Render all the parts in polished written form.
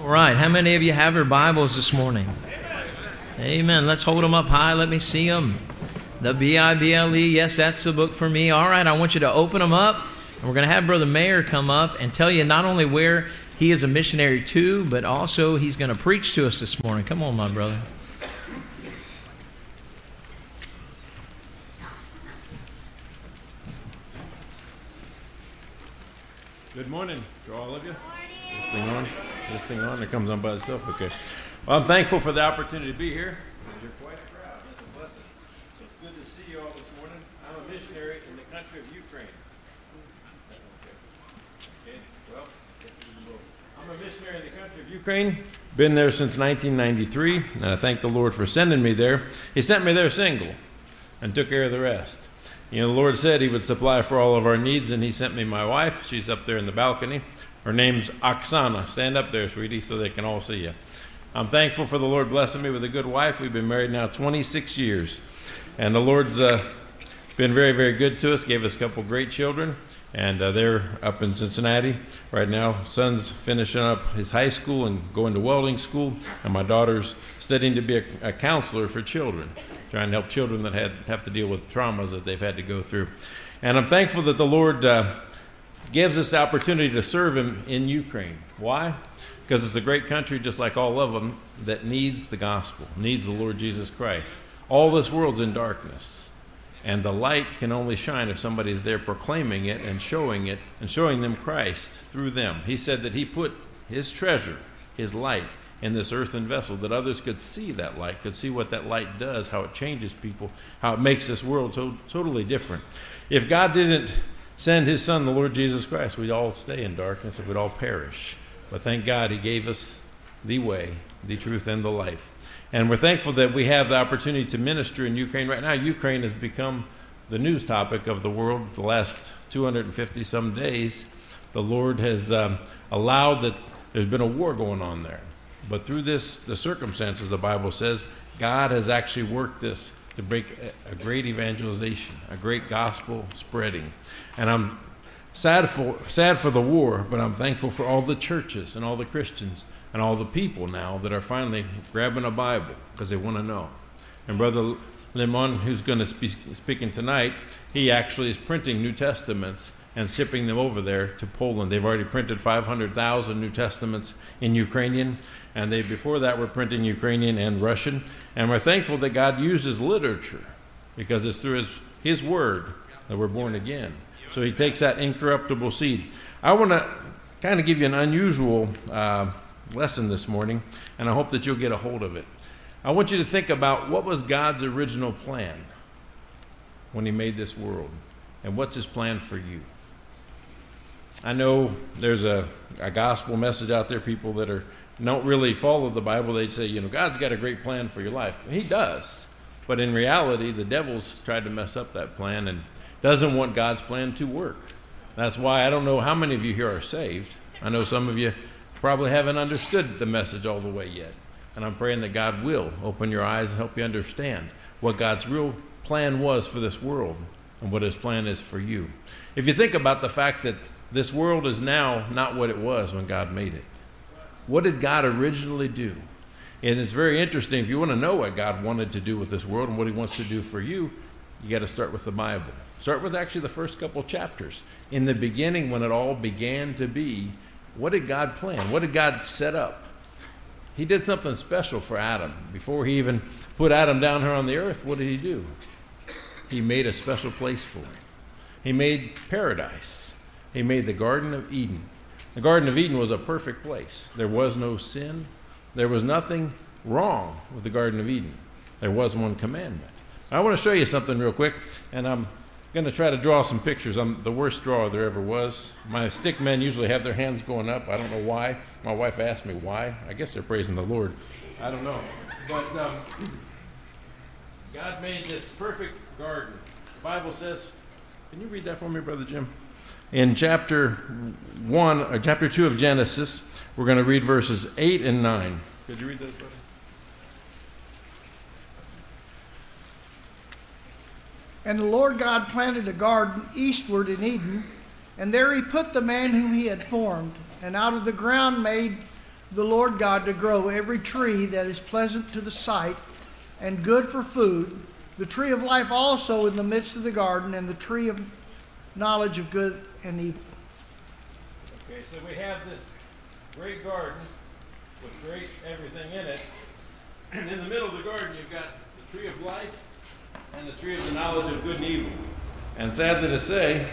All right. How many of you have your Bibles this morning? Amen. Let's hold them up high. Let me see them. The B-I-B-L-E. Yes, that's the book for me. All right. I want you to open them up. And we're going to have Brother Mayer come up and tell you not only where he is a missionary to, but also he's going to preach to us this morning. Come on, my brother. Good morning to all of you. This thing on? It comes on by itself? Okay. Well, I'm thankful for the opportunity to be here. You're quite a crowd. It's a blessing. It's good to see you all this morning. I'm a missionary in the country of Ukraine. Okay. Well, I'm a missionary in the country of Ukraine. Been there since 1993, and I thank the Lord for sending me there. He sent me there single and took care of the rest. You know, the Lord said He would supply for all of our needs, and He sent me my wife. She's up there in the balcony. Her name's Oksana. Stand up there, sweetie, so they can all see you. I'm thankful for the Lord blessing me with a good wife. We've been married now 26 years, and the Lord's been very, very good to us, gave us a couple great children, and they're up in Cincinnati right now. Son's finishing up his high school and going to welding school, and my daughter's studying to be a counselor for children, trying to help children that have to deal with traumas that they've had to go through. And I'm thankful that the Lord gives us the opportunity to serve Him in Ukraine. Why? Because it's a great country, just like all of them, that needs the gospel, needs the Lord Jesus Christ. All this world's in darkness, and the light can only shine if somebody's there proclaiming it and showing them Christ through them. He said that He put His treasure, His light, in this earthen vessel, that others could see that light, could see what that light does, how it changes people, how it makes this world totally different. If God didn't send His Son, the Lord Jesus Christ, we'd all stay in darkness and we'd all perish. But thank God He gave us the way, the truth, and the life. And we're thankful that we have the opportunity to minister in Ukraine. Right now, Ukraine has become the news topic of the world for the last 250-some days. The Lord has allowed that there's been a war going on there. But through the circumstances, the Bible says, God has actually worked this to break a great evangelization, a great gospel spreading. And I'm sad for the war, but I'm thankful for all the churches and all the Christians and all the people now that are finally grabbing a Bible because they want to know. And Brother Limon, who's going to be speaking tonight, he actually is printing New Testaments and shipping them over there to Poland. They've already printed 500,000 New Testaments in Ukrainian, and they before that were printing Ukrainian and Russian. And we're thankful that God uses literature because it's through His Word that we're born again. So He takes that incorruptible seed. I want to kind of give you an unusual lesson this morning, and I hope that you'll get a hold of it. I want you to think about what was God's original plan when He made this world, and what's His plan for you. I know there's a gospel message out there, people that don't really follow the Bible. They say, God's got a great plan for your life. He does. But in reality, the devil's tried to mess up that plan and doesn't want God's plan to work. That's why I don't know how many of you here are saved. I know some of you probably haven't understood the message all the way yet. And I'm praying that God will open your eyes and help you understand what God's real plan was for this world and what His plan is for you. If you think about the fact that this world is now not what it was when God made it. What did God originally do? And it's very interesting. If you want to know what God wanted to do with this world and what He wants to do for you, you got to start with the Bible. Start with actually the first couple chapters. In the beginning, when it all began to be, what did God plan? What did God set up? He did something special for Adam. Before He even put Adam down here on the earth, what did He do? He made a special place for him. He made paradise. He made the Garden of Eden. The Garden of Eden was a perfect place. There was no sin. There was nothing wrong with the Garden of Eden. There was one commandment. I want to show you something real quick, and I'm going to try to draw some pictures. I'm the worst drawer there ever was. My stick men usually have their hands going up. I don't know why. My wife asked me why. I guess they're praising the Lord. I don't know. But God made this perfect garden. The Bible says, can you read that for me, Brother Jim? In chapter 2 of Genesis, we're going to read verses 8 and 9. Could you read that, brother? And the Lord God planted a garden eastward in Eden, and there He put the man whom He had formed, and out of the ground made the Lord God to grow every tree that is pleasant to the sight and good for food, the tree of life also in the midst of the garden, and the tree of knowledge of good and evil. Okay, so we have this great garden with great everything in it. And in the middle of the garden, you've got the tree of life and the tree of the knowledge of good and evil. And sadly to say,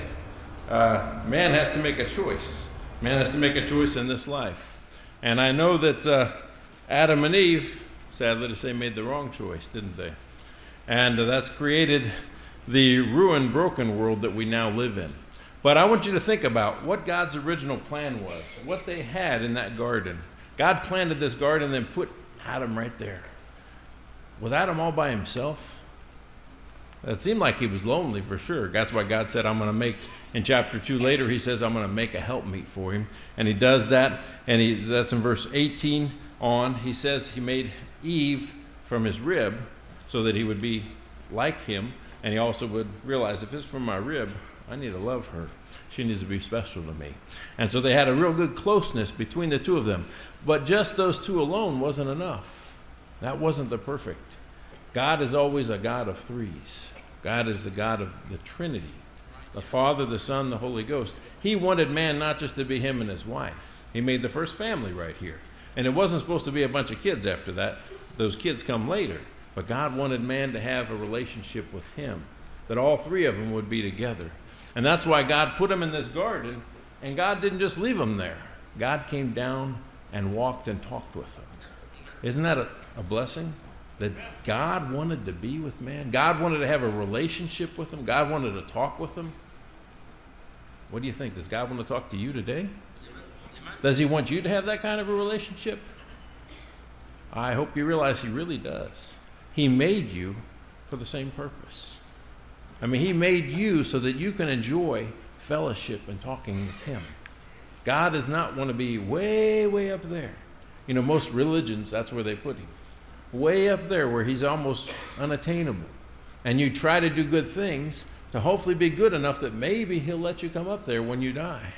man has to make a choice. Man has to make a choice in this life. And I know that Adam and Eve, sadly to say, made the wrong choice, didn't they? And that's created the ruined, broken world that we now live in. But I want you to think about what God's original plan was, what they had in that garden. God planted this garden and then put Adam right there. Was Adam all by himself? It seemed like he was lonely for sure. That's why God said, I'm going to make, in chapter 2 later, he says, I'm going to make a helpmeet for him. And he does that, and that's in verse 18 on. He says he made Eve from his rib so that he would be like him. And he also would realize, if it's from my rib, I need to love her. She needs to be special to me. And so they had a real good closeness between the two of them. But just those two alone wasn't enough. That wasn't the perfect. God is always a God of threes. God is the God of the Trinity, the Father, the Son, the Holy Ghost. He wanted man not just to be him and his wife. He made the first family right here. And it wasn't supposed to be a bunch of kids after that. Those kids come later. But God wanted man to have a relationship with him, that all three of them would be together. And that's why God put them in this garden, and God didn't just leave them there. God came down and walked and talked with them. Isn't that a blessing? That God wanted to be with man. God wanted to have a relationship with them. God wanted to talk with them. What do you think? Does God want to talk to you today? Does he want you to have that kind of a relationship? I hope you realize he really does. He made you for the same purpose. I mean, he made you so that you can enjoy fellowship and talking with him. God does not want to be way, way up there. You know, most religions, that's where they put him. Way up there where he's almost unattainable. And you try to do good things to hopefully be good enough that maybe he'll let you come up there when you die.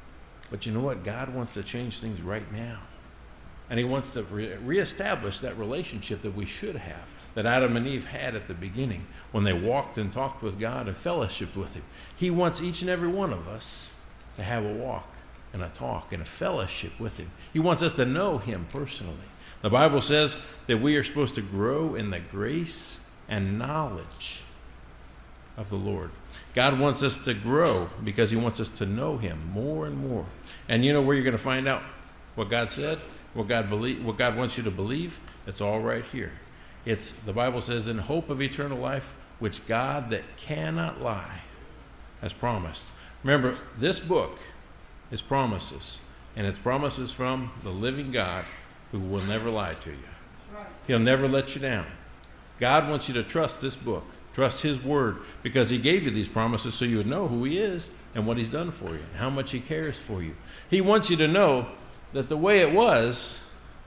But you know what? God wants to change things right now. And he wants to reestablish that relationship that we should have, that Adam and Eve had at the beginning when they walked and talked with God and fellowshiped with him. He wants each and every one of us to have a walk and a talk and a fellowship with him. He wants us to know him personally. The Bible says that we are supposed to grow in the grace and knowledge of the Lord. God wants us to grow because he wants us to know him more and more. And you know where you're going to find out what God said, what God wants you to believe? It's all right here. It's, the Bible says, in hope of eternal life, which God that cannot lie has promised. Remember, this book is promises, and it's promises from the living God who will never lie to you. He'll never let you down. God wants you to trust this book, trust his word, because he gave you these promises so you would know who he is and what he's done for you and how much he cares for you. He wants you to know that the way it was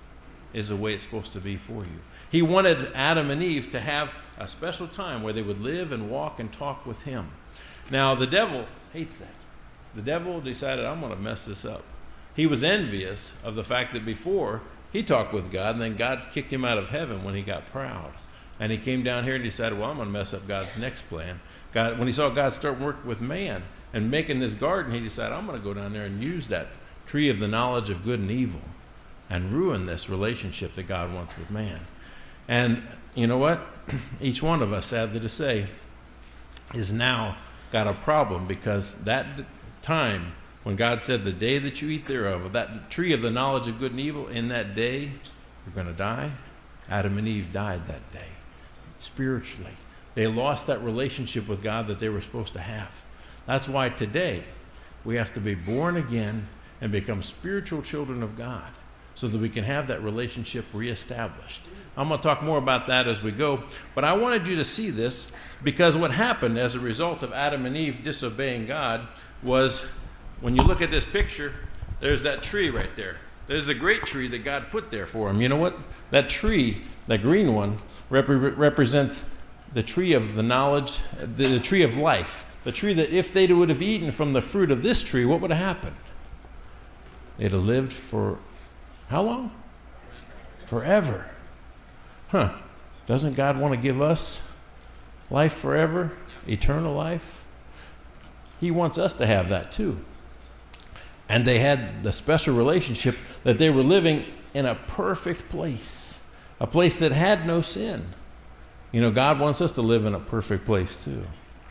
is the way it's supposed to be for you. He wanted Adam and Eve to have a special time where they would live and walk and talk with him. Now, the devil hates that. The devil decided, I'm going to mess this up. He was envious of the fact that before he talked with God, and then God kicked him out of heaven when he got proud. And he came down here and decided, well, I'm going to mess up God's next plan. God, when he saw God start working with man and making this garden, he decided, I'm going to go down there and use that tree of the knowledge of good and evil and ruin this relationship that God wants with man. And you know what? Each one of us, sadly to say, is now got a problem, because that time when God said, the day that you eat thereof, of that tree of the knowledge of good and evil, in that day you're going to die. Adam and Eve died that day. Spiritually, they lost that relationship with God that they were supposed to have. That's why today we have to be born again and become spiritual children of God so that we can have that relationship reestablished. I'm going to talk more about that as we go, but I wanted you to see this because what happened as a result of Adam and Eve disobeying God was, when you look at this picture, there's that tree right there. There's the great tree that God put there for them. You know what? That tree, the green one, represents the tree of the knowledge, the tree of life. The tree that if they would have eaten from the fruit of this tree, what would have happened? They'd have lived for How long? Forever. Huh. Doesn't God want to give us life forever? Eternal life? He wants us to have that too. And they had the special relationship that they were living in a perfect place, a place that had no sin. You know, God wants us to live in a perfect place too.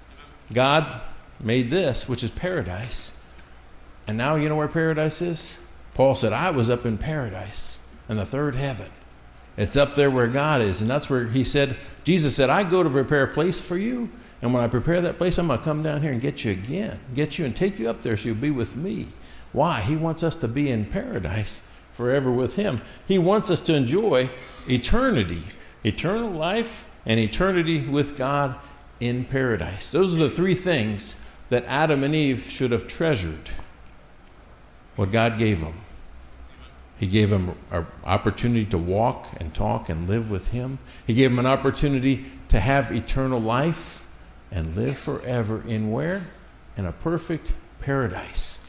God made this, which is paradise. And now you know where paradise is? Paul said, I was up in paradise in the third heaven. It's up there where God is. And that's where he said, Jesus said, I go to prepare a place for you. And when I prepare that place, I'm going to come down here and get you again. Get you and take you up there so you'll be with me. Why? He wants us to be in paradise forever with him. He wants us to enjoy eternity, eternal life, and eternity with God in paradise. Those are the three things that Adam and Eve should have treasured, what God gave them. He gave them an opportunity to walk and talk and live with him. He gave them an opportunity to have eternal life and live forever in where? In a perfect paradise.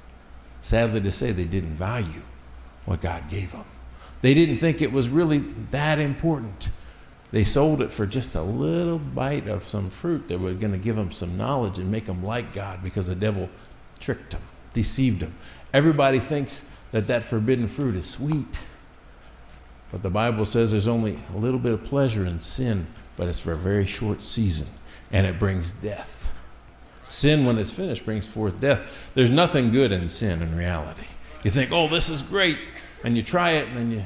Sadly to say, they didn't value what God gave them. They didn't think it was really that important. They sold it for just a little bite of some fruit that was going to give them some knowledge and make them like God, because the devil tricked them, deceived them. Everybody thinks that forbidden fruit is sweet. But the Bible says there's only a little bit of pleasure in sin, but it's for a very short season, and it brings death. Sin, when it's finished, brings forth death. There's nothing good in sin in reality. You think, oh, this is great, and you try it, and then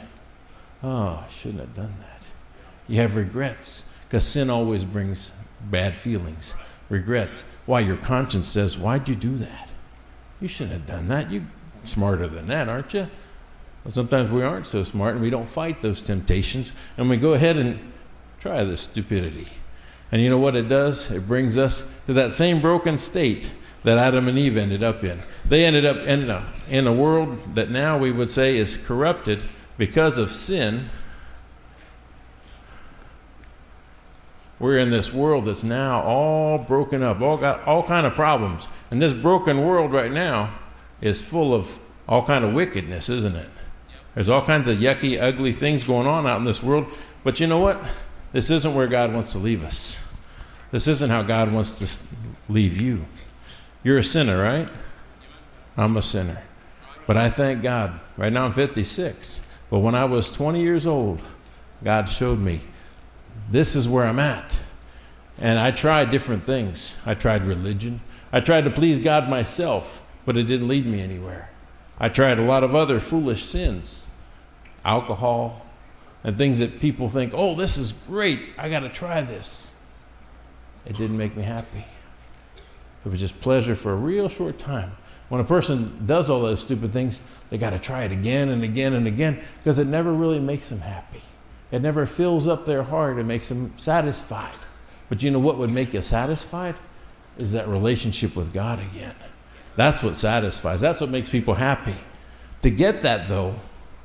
I shouldn't have done that. You have regrets, because sin always brings bad feelings, regrets. Why? Your conscience says, why'd you do that? You shouldn't have done that. You're smarter than that, aren't you? Well, sometimes we aren't so smart, and we don't fight those temptations, and we go ahead and try this stupidity. And you know what it does? It brings us to that same broken state that Adam and Eve ended up in. They ended up in a world that now we would say is corrupted because of sin. We're in this world that's now all broken up, all got all kind of problems. And this broken world right now is full of all kind of wickedness, isn't it? There's all kinds of yucky, ugly things going on out in this world. But you know what? This isn't where God wants to leave us. This isn't how God wants to leave you. You're a sinner, right? I'm a sinner. But I thank God. Right now I'm 56. But when I was 20 years old, God showed me, this is where I'm at. And I tried different things. I tried religion. I tried to please God myself, but it didn't lead me anywhere. I tried a lot of other foolish sins, alcohol, and things that people think, oh, this is great, I got to try this. It didn't make me happy. It was just pleasure for a real short time. When a person does all those stupid things, they got to try it again and again and again, because it never really makes them happy. It never fills up their heart and makes them satisfied. But you know what would make you satisfied? Is that relationship with God again. That's what satisfies. That's what makes people happy. To get that, though,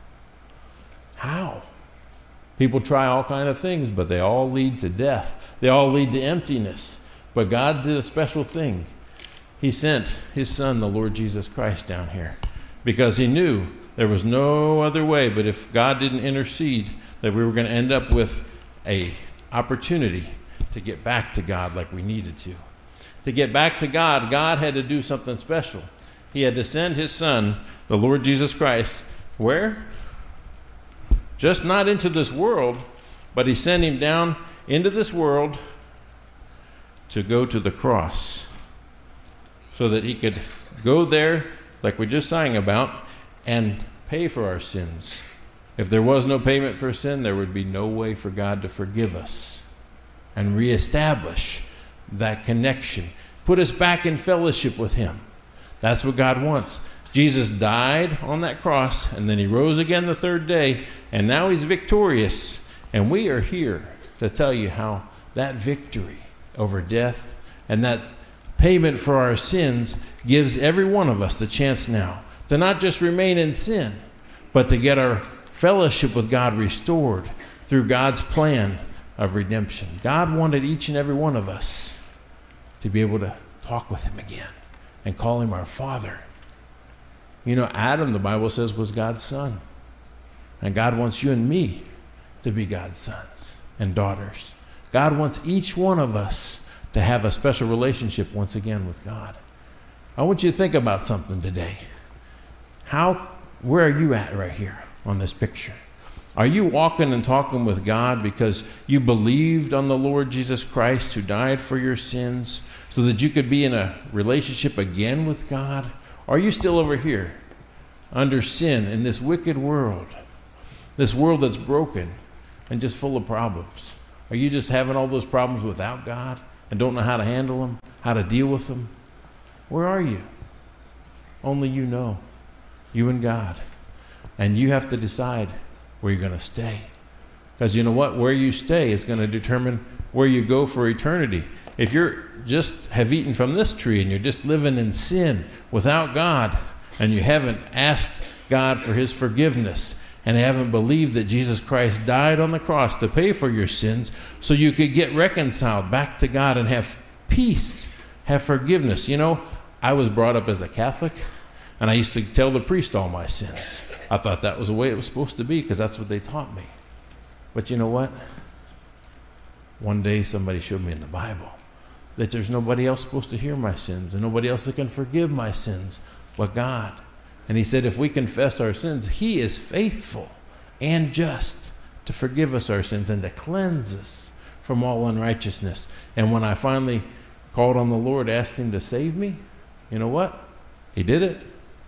how? People try all kind of things, but they all lead to death. They all lead to emptiness. But God did a special thing. He sent his son, the Lord Jesus Christ, down here, because he knew there was no other way. But if God didn't intercede, that we were going to end up with an opportunity to get back to God like we needed to. To get back to God, God had to do something special. He had to send his son, the Lord Jesus Christ, where? Just not into this world, but he sent him down into this world to go to the cross so that he could go there, like we just sang about, and pay for our sins. If there was no payment for sin, there would be no way for God to forgive us and reestablish that connection, put us back in fellowship with him. That's what God wants. Jesus died on that cross, and then he rose again the third day, and now he's victorious. And we are here to tell you how that victory over death and that payment for our sins gives every one of us the chance now to not just remain in sin, but to get our fellowship with God restored through God's plan of redemption. God wanted each and every one of us to be able to talk with him again and call him our Father. You know, Adam, the Bible says, was God's son. And God wants you and me to be God's sons and daughters. God wants each one of us to have a special relationship once again with God. I want you to think about something today. Where are you at right here on this picture? Are you walking and talking with God because you believed on the Lord Jesus Christ who died for your sins so that you could be in a relationship again with God? Or are you still over here under sin in this wicked world, this world that's broken and just full of problems? Are you just having all those problems without God and don't know how to handle them, how to deal with them? Where are you? Only you know, you and God. And you have to decide where you're going to stay. Because you know what? Where you stay is going to determine where you go for eternity. If you're just have eaten from this tree and you're just living in sin without God and you haven't asked God for his forgiveness and haven't believed that Jesus Christ died on the cross to pay for your sins so you could get reconciled back to God and have peace, have forgiveness. You know, I was brought up as a Catholic and I used to tell the priest all my sins. I thought that was the way it was supposed to be because that's what they taught me. But you know what? One day somebody showed me in the Bible that there's nobody else supposed to hear my sins and nobody else that can forgive my sins but God. And he said if we confess our sins, he is faithful and just to forgive us our sins and to cleanse us from all unrighteousness. And when I finally called on the Lord, asked him to save me, you know what? He did it.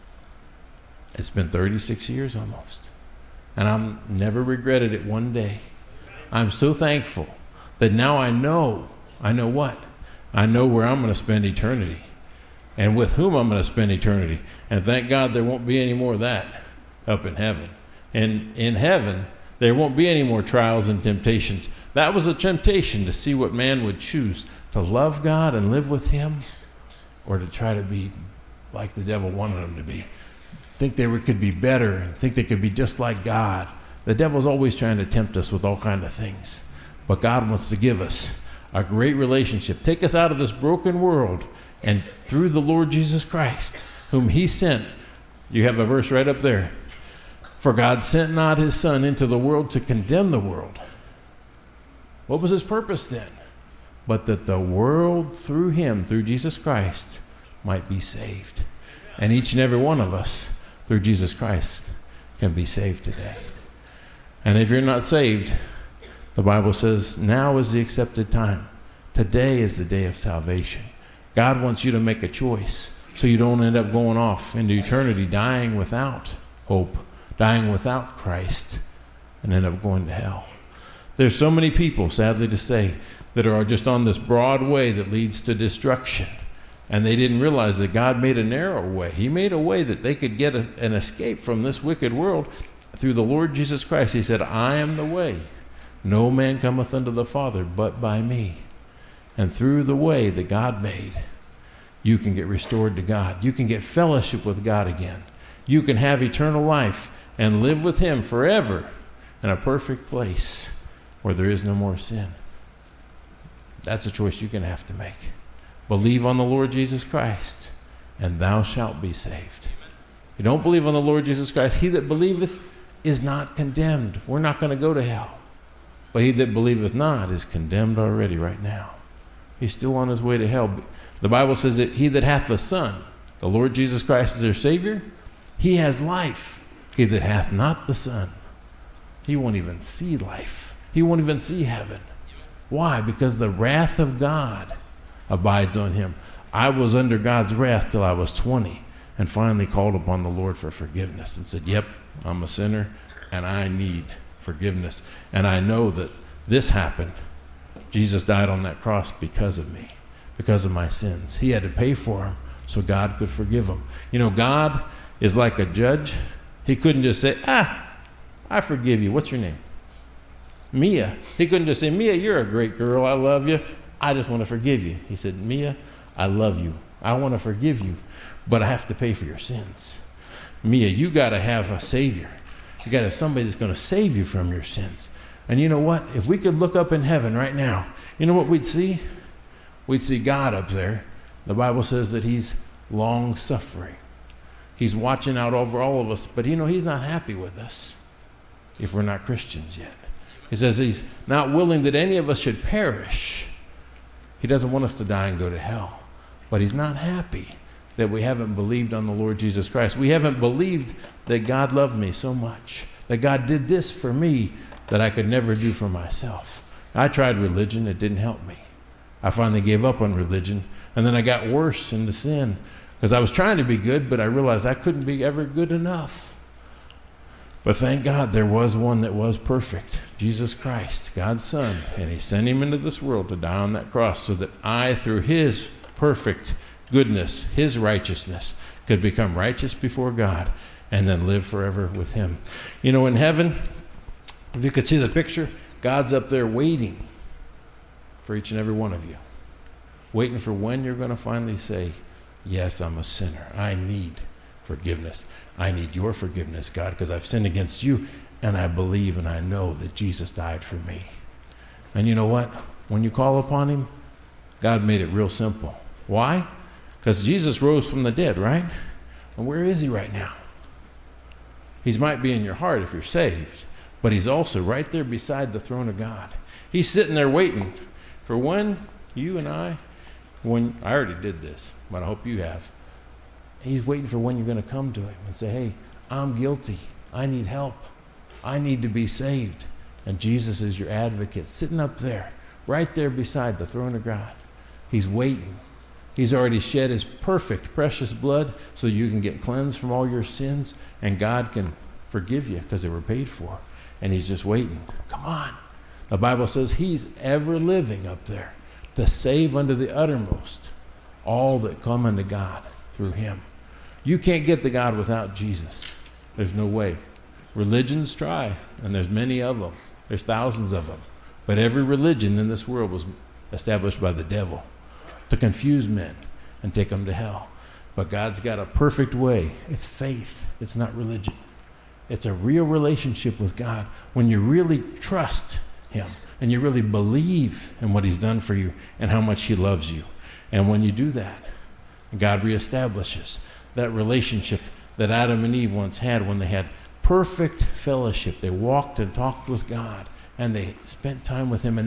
It's been 36 years almost. And I've never regretted it one day. I'm so thankful that now I know what? I know where I'm going to spend eternity and with whom I'm going to spend eternity. And thank God there won't be any more of that up in heaven. And in heaven, there won't be any more trials and temptations. That was a temptation to see what man would choose, to love God and live with him or to try to be like the devil wanted them to be. Think they could be better and think they could be just like God. The devil's always trying to tempt us with all kinds of things. But God wants to give us a great relationship. Take us out of this broken world and through the Lord Jesus Christ, whom he sent. You have a verse right up there. For God sent not his Son into the world to condemn the world. What was his purpose then? But that the world through him, through Jesus Christ, might be saved. And each and every one of us, through Jesus Christ, can be saved today. And if you're not saved, the Bible says now is the accepted time. Today is the day of salvation. God wants you to make a choice so you don't end up going off into eternity dying without hope, dying without Christ, and end up going to hell. There's so many people, sadly to say, that are just on this broad way that leads to destruction. And they didn't realize that God made a narrow way. He made a way that they could get an escape from this wicked world through the Lord Jesus Christ. He said, I am the way. No man cometh unto the Father but by me. And through the way that God made, you can get restored to God. You can get fellowship with God again. You can have eternal life and live with him forever in a perfect place where there is no more sin. That's a choice you're going to have to make. Believe on the Lord Jesus Christ, and thou shalt be saved. If you don't believe on the Lord Jesus Christ, he that believeth is not condemned. We're not going to go to hell. But he that believeth not is condemned already right now. He's still on his way to hell. The Bible says that he that hath the Son, the Lord Jesus Christ is their Savior, he has life. He that hath not the Son, he won't even see life. He won't even see heaven. Why? Because the wrath of God abides on him. I was under God's wrath till I was 20 and finally called upon the Lord for forgiveness and said, yep, I'm a sinner and I need forgiveness. And I know that this happened. Jesus died on that cross because of me, because of my sins. He had to pay for them so God could forgive them. You know, God is like a judge. He couldn't just say, I forgive you. What's your name? Mia. He couldn't just say, Mia, you're a great girl. I love you. I just want to forgive you. He said, Mia, I love you. I want to forgive you, but I have to pay for your sins. Mia, you got to have a Savior. You got to have somebody that's going to save you from your sins. And you know what? If we could look up in heaven right now, you know what we'd see? We'd see God up there. The Bible says that he's long-suffering. He's watching out over all of us, but you know, he's not happy with us. if we're not Christians yet. He says he's not willing that any of us should perish. He doesn't want us to die and go to hell. But he's not happy that we haven't believed on the Lord Jesus Christ. We haven't believed that God loved me so much, that God did this for me that I could never do for myself. I tried religion. It didn't help me. I finally gave up on religion, and then I got worse into sin because I was trying to be good, but I realized I couldn't be ever good enough. But thank God there was one that was perfect, Jesus Christ, God's Son, and he sent him into this world to die on that cross so that I, through his perfect goodness, his righteousness, could become righteous before God and then live forever with him. You know, in heaven, if you could see the picture, God's up there waiting for each and every one of you, waiting for when you're going to finally say, yes, I'm a sinner. I need forgiveness. I need your forgiveness, God, because I've sinned against you, and I believe and I know that Jesus died for me. And you know what? When you call upon him, God made it real simple. Why? Because Jesus rose from the dead, right? And where is he right now? He might be in your heart if you're saved, but he's also right there beside the throne of God. He's sitting there waiting for when you and I already did this, but I hope you have. He's waiting for when you're going to come to him and say, hey, I'm guilty. I need help. I need to be saved. And Jesus is your advocate, sitting up there, right there beside the throne of God. He's waiting. He's already shed his perfect, precious blood so you can get cleansed from all your sins, and God can forgive you because they were paid for. And he's just waiting. Come on. The Bible says he's ever living up there to save unto the uttermost all that come unto God through him. You can't get to God without Jesus. There's no way. Religions try, and there's many of them. There's thousands of them. But every religion in this world was established by the devil to confuse men and take them to hell. But God's got a perfect way. It's faith. It's not religion. It's a real relationship with God when you really trust him and you really believe in what he's done for you and how much he loves you. And when you do that, God reestablishes that relationship that Adam and Eve once had when they had perfect fellowship. They walked and talked with God, and they spent time with him, and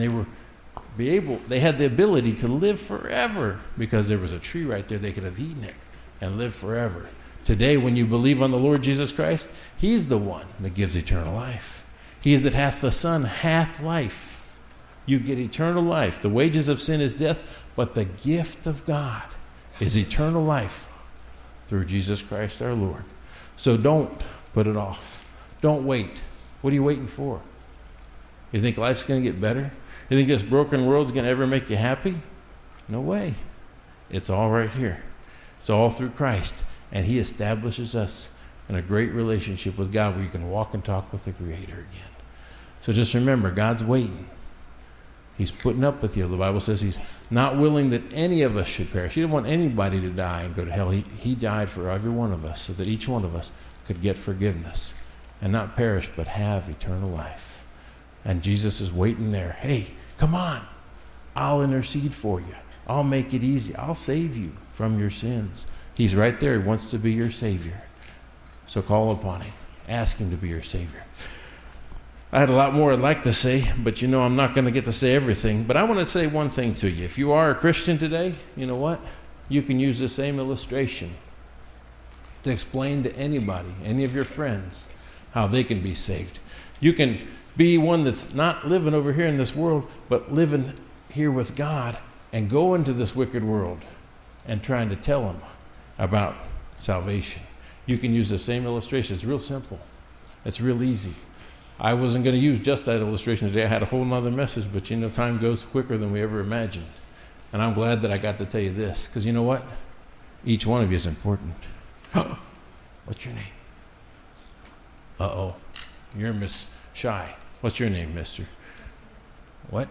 they had the ability to live forever because there was a tree right there. They could have eaten it and lived forever. Today, when you believe on the Lord Jesus Christ, he's the one that gives eternal life. He that hath the Son hath life. You get eternal life. The wages of sin is death, but the gift of God is eternal life through Jesus Christ our Lord. So don't put it off. Don't wait. What are you waiting for? You think life's going to get better? You think this broken world's going to ever make you happy? No way. It's all right here. It's all through Christ. And he establishes us in a great relationship with God where you can walk and talk with the Creator again. So just remember, God's waiting. He's putting up with you. The Bible says he's not willing that any of us should perish. He didn't want anybody to die and go to hell. He died for every one of us so that each one of us could get forgiveness and not perish but have eternal life. And Jesus is waiting there. Hey, come on. I'll intercede for you. I'll make it easy. I'll save you from your sins. He's right there. He wants to be your Savior. So call upon him. Ask him to be your Savior. I had a lot more I'd like to say, but you know I'm not going to get to say everything. But I want to say one thing to you. If you are a Christian today, you know what? You can use the same illustration to explain to anybody, any of your friends, how they can be saved. You can be one that's not living over here in this world, but living here with God and go into this wicked world and trying to tell them about salvation. You can use the same illustration. It's real simple. It's real easy. I wasn't going to use just that illustration today. I had a whole nother message, but you know, time goes quicker than we ever imagined. And I'm glad that I got to tell you this, because you know what? Each one of you is important. What's your name? Uh-oh. You're Miss Shy. What's your name, mister? What?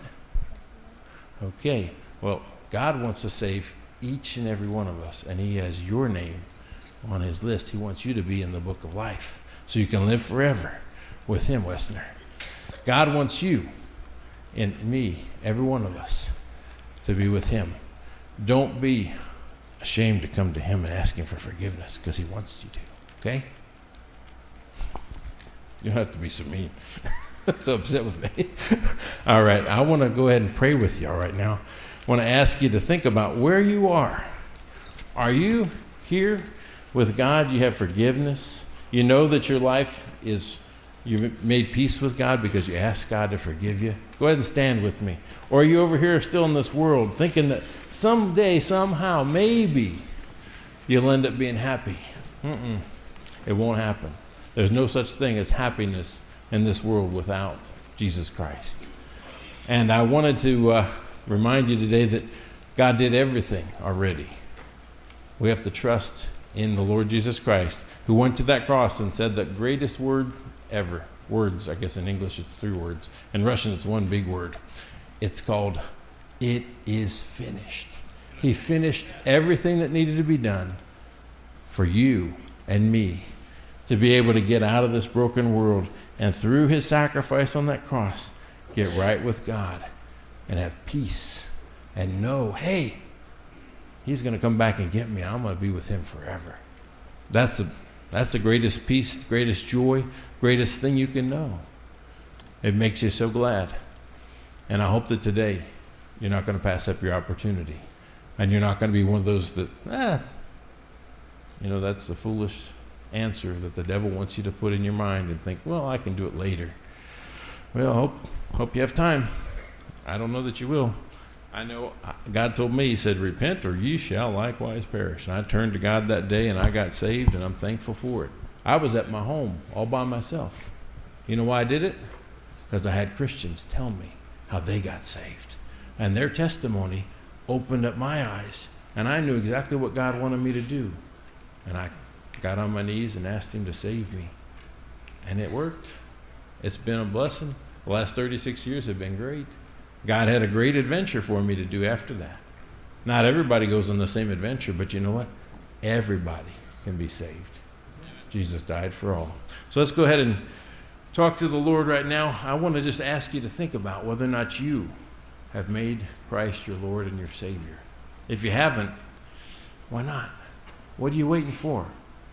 Okay. Well, God wants to save each and every one of us, and he has your name on his list. He wants you to be in the book of life so you can live forever with him, Westerner. God wants you and me, every one of us, to be with him. Don't be ashamed to come to him and ask him for forgiveness because he wants you to, okay? You don't have to be so mean. So upset with me. All right, I want to go ahead and pray with y'all right now. I want to ask you to think about where you are. Are you here with God? You have forgiveness. You know that your life is, you've made peace with God because you asked God to forgive you. Go ahead and stand with me. Or are you over here still in this world thinking that someday, somehow, maybe you'll end up being happy? It won't happen. There's no such thing as happiness in this world without Jesus Christ. And I wanted to remind you today that God did everything already. We have to trust in the Lord Jesus Christ, who went to that cross and said the greatest word ever. Words, I guess in English it's 3 words. In Russian it's one big word. It's called, "It is finished." He finished everything that needed to be done for you and me to be able to get out of this broken world, and through his sacrifice on that cross, get right with God and have peace and know, hey, he's going to come back and get me. I'm going to be with him forever. That's the greatest peace, the greatest joy, greatest thing you can know. It makes you so glad. And I hope that today you're not going to pass up your opportunity. And you're not going to be one of those that, that's the foolish answer that the devil wants you to put in your mind and think, well, I can do it later. Well, hope you have time. I don't know that you will. I know God told me, he said, repent or ye shall likewise perish. And I turned to God that day and I got saved, and I'm thankful for it. I was at my home all by myself. You know why I did it? Because I had Christians tell me how they got saved. And their testimony opened up my eyes. And I knew exactly what God wanted me to do. And I got on my knees and asked him to save me. And it worked. It's been a blessing. The last 36 years have been great. God had a great adventure for me to do after that. Not everybody goes on the same adventure, but you know what? Everybody can be saved. Jesus died for all. So let's go ahead and talk to the Lord right now. I want to just ask you to think about whether or not you have made Christ your Lord and your Savior. If you haven't, why not? What are you waiting for?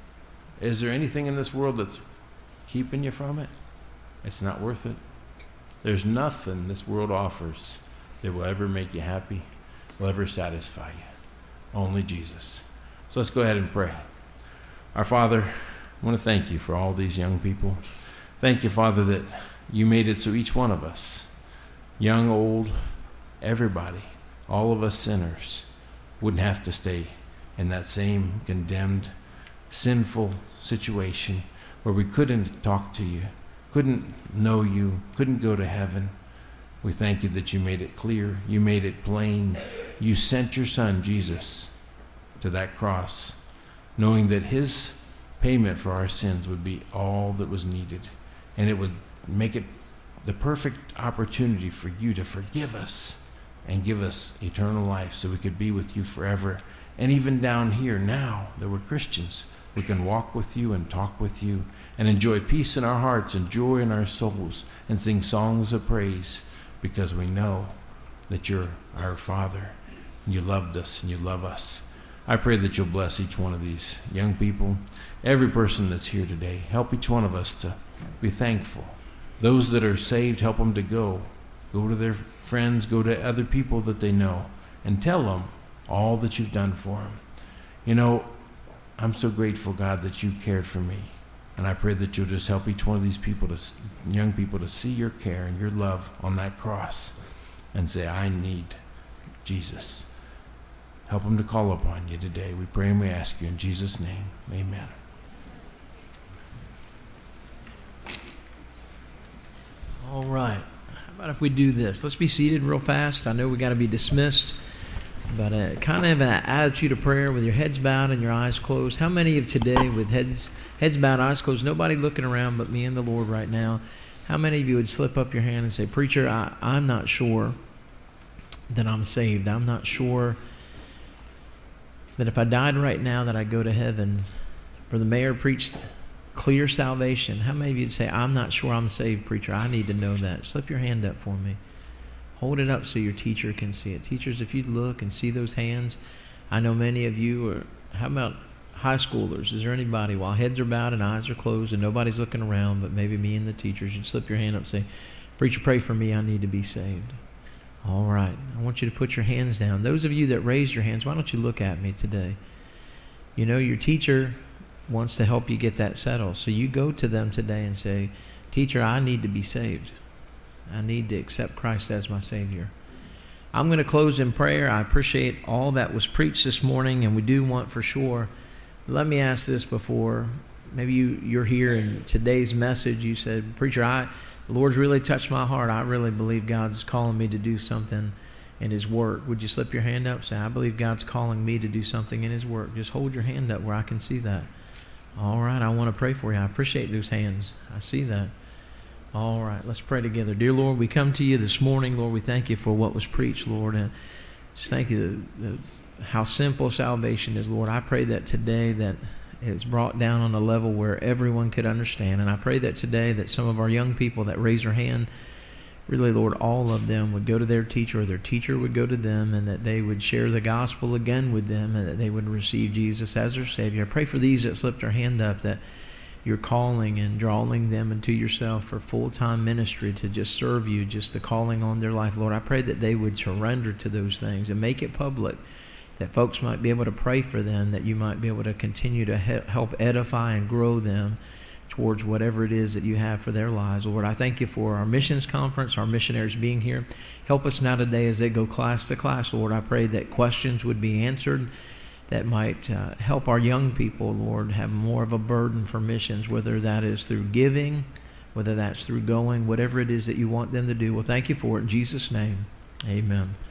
Is there anything in this world that's keeping you from it? It's not worth it. There's nothing this world offers that will ever make you happy, will ever satisfy you. Only Jesus. So let's go ahead and pray. Our Father, I want to thank you for all these young people. Thank you, Father, that you made it so each one of us, young, old, everybody, all of us sinners, wouldn't have to stay in that same condemned, sinful situation where we couldn't talk to you, couldn't know you, couldn't go to heaven. We thank you that you made it clear, you made it plain. You sent your Son, Jesus, to that cross, knowing that his payment for our sins would be all that was needed, and it would make it the perfect opportunity for you to forgive us and give us eternal life so we could be with you forever. And even down here now that we're Christians, we can walk with you and talk with you and enjoy peace in our hearts and joy in our souls and sing songs of praise because we know that you're our Father and you loved us and you love us. I pray that you'll bless each one of these young people, every person that's here today. Help each one of us to be thankful. Those that are saved, help them to go to their friends, go to other people that they know and tell them all that you've done for them. You know, I'm so grateful, God, that you cared for me. And I pray that you'll just help each one of these people, young people, to see your care and your love on that cross and say, I need Jesus. Help them to call upon you today. We pray and we ask you in Jesus' name. Amen. All right. How about if we do this? Let's be seated real fast. I know we got to be dismissed. But kind of an attitude of prayer with your heads bowed and your eyes closed. How many of today with heads bowed, eyes closed, nobody looking around but me and the Lord right now, how many of you would slip up your hand and say, Preacher, I'm not sure that I'm saved. I'm not sure that if I died right now that I'd go to heaven. For the mayor preached clear salvation. How many of you would say, I'm not sure I'm saved, Preacher. I need to know that. Slip your hand up for me. Hold it up so your teacher can see it. Teachers, if you'd look and see those hands, I know many of you are, how about high schoolers, is there anybody, while heads are bowed and eyes are closed and nobody's looking around but maybe me and the teachers, you'd slip your hand up and say, "Preacher, pray for me, I need to be saved." All right. I want you to put your hands down. Those of you that raised your hands, why don't you look at me today? You know, your teacher wants to help you get that settled. So you go to them today and say, "Teacher, I need to be saved. I need to accept Christ as my Savior." I'm going to close in prayer. I appreciate all that was preached this morning, and we do want for sure. Let me ask this before. Maybe you're here in today's message. You said, "Preacher, the Lord's really touched my heart. I really believe God's calling me to do something in His work." Would you slip your hand up? Say, "I believe God's calling me to do something in His work." Just hold your hand up where I can see that. All right, I want to pray for you. I appreciate those hands. I see that. All right, let's pray together. Dear Lord, we come to you this morning. Lord, we thank you for what was preached, Lord, and just thank you how simple salvation is, Lord. I pray that today that it's brought down on a level where everyone could understand, and I pray that today that some of our young people that raise their hand, really, Lord, all of them would go to their teacher or their teacher would go to them, and that they would share the gospel again with them, and that they would receive Jesus as their Savior. I pray for these that slipped their hand up, that you're calling and drawing them into yourself for full-time ministry to just serve you, just the calling on their life. Lord, I pray that they would surrender to those things and make it public, that folks might be able to pray for them, that you might be able to continue to help edify and grow them towards whatever it is that you have for their lives. Lord, I thank you for our missions conference, our missionaries being here. Help us now today as they go class to class, Lord. I pray that questions would be answered that might help our young people, Lord, have more of a burden for missions, whether that is through giving, whether that's through going, whatever it is that you want them to do. Well, thank you for it. In Jesus' name, amen.